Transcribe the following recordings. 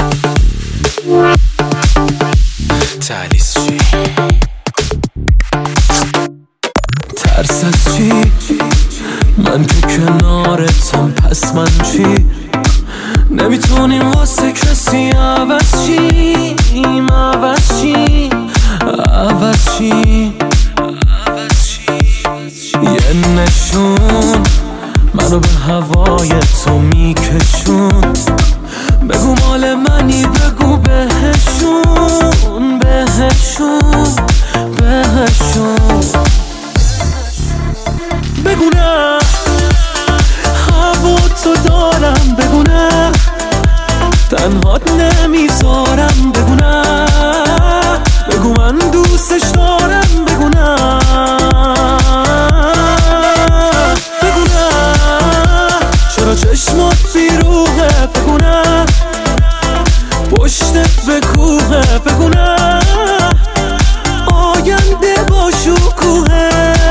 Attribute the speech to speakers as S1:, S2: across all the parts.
S1: تعلیس چی؟
S2: ترس از چی؟ من که کنارتم، پس من چی؟ نمیتونیم واسه کسی عوض چیم، عوض چیم، عوض چیم. یه نشون منو به هوای تو میکشون، بگو مال منی، بگو بهشون، بهشون، بهشون. بگو نه هوا تو دارم، بگو نه تنهات نمیذارم، بگو نه بگو من دوستش دارم، بگو نه بگو نه چرا چشمات بیروحه، بگو نه پشتت به کوهه، بگو نه آینده با شکوهه.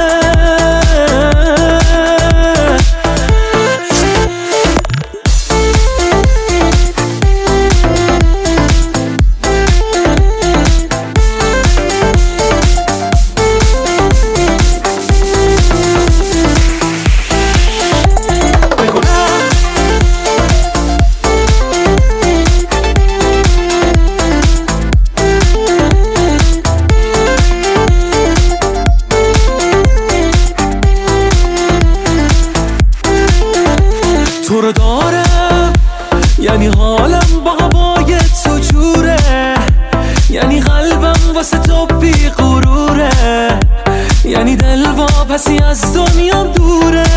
S2: تو رو دارم یعنی حالم با هوای تو جوره، یعنی قلبم واسه تو بی غروره، یعنی دل واپسی از دنیام دوره.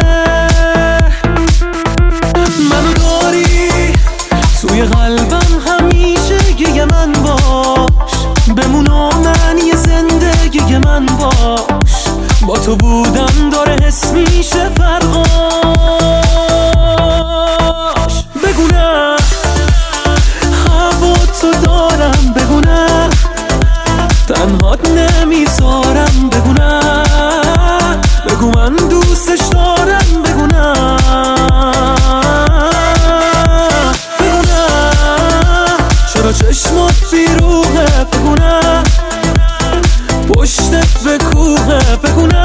S2: منو داری توی قلبم همیشه، یه من باش بمون و معنی زندگی من باش، با تو بودم داره حس میشه فرقاش. بگو نه هوا تو دارم، بگو نه تنهات نمیذارم، بگو نه بگو من دوستش دارم، بگو نه بگو نه چرا چشمات بیروحه، بگو نه پشتت به کوهه، بگو نه